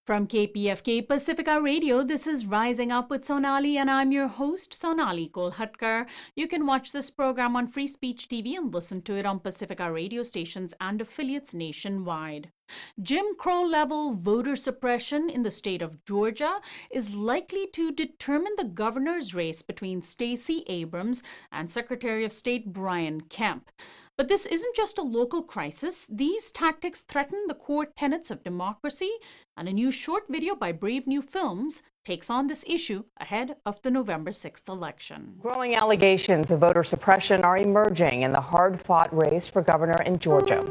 From KPFK Pacifica Radio, this is Rising Up with Sonali, and I'm your host, Sonali Kolhatkar. You can watch this program on Free Speech TV and listen to it on Pacifica radio stations and affiliates nationwide. Jim Crow-level voter suppression in the state of Georgia is likely to determine the governor's race between Stacey Abrams and Secretary of State Brian Kemp. But this isn't just a local crisis. These tactics threaten the core tenets of democracy, and a new short video by Brave New Films takes on this issue ahead of the November 6th election. Growing allegations of voter suppression are emerging in the hard-fought race for governor in Georgia.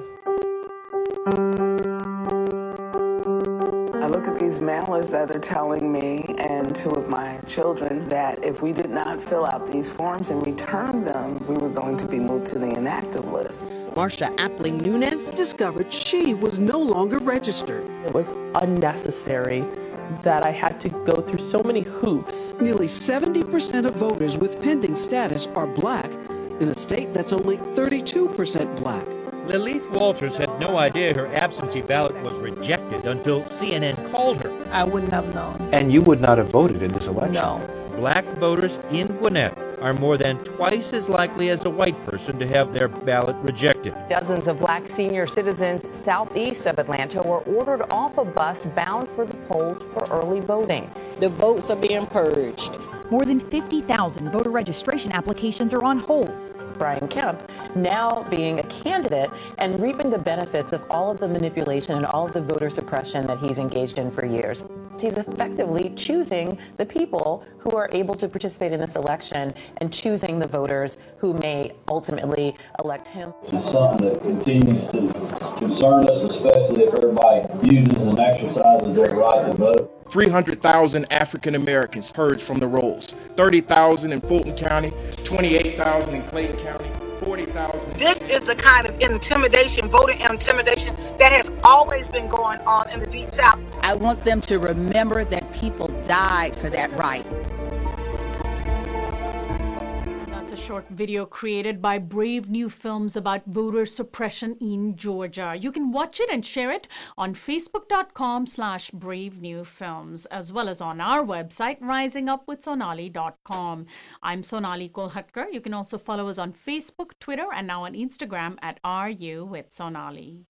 I look at these mailers that are telling me and two of my children that if we did not fill out these forms and return them, we were going to be moved to the inactive list. Marsha Appling Nunes discovered she was no longer registered. It was unnecessary that I had to go through so many hoops. Nearly 70% of voters with pending status are black in a state that's only 32% black. Lilith Walters had no idea her absentee ballot was rejected until CNN called her. I wouldn't have known. And you would not have voted in this election? No. Black voters in Gwinnett are more than twice as likely as a white person to have their ballot rejected. Dozens of black senior citizens southeast of Atlanta were ordered off a bus bound for the polls for early voting. The votes are being purged. More than 50,000 voter registration applications are on hold. Brian Kemp now being a candidate and reaping the benefits of all of the manipulation and all of the voter suppression that he's engaged in for years. He's effectively choosing the people who are able to participate in this election and choosing the voters who may ultimately elect him. It's something that continues to concern us, especially if everybody uses and exercises their right to vote. 300,000 African Americans purged from the rolls, 30,000 in Fulton County, 28,000 in Clayton County, 40,000. This is the kind of intimidation, voter intimidation, that has always been going on in the Deep South. I want them to remember that people died for that right. A short video created by Brave New Films about voter suppression in Georgia. You can watch it and share it on facebook.com/bravenewfilms, as well as on our website, risingupwithsonali.com. I'm Sonali Kolhatkar. You can also follow us on Facebook, Twitter, and now on Instagram at RU with Sonali.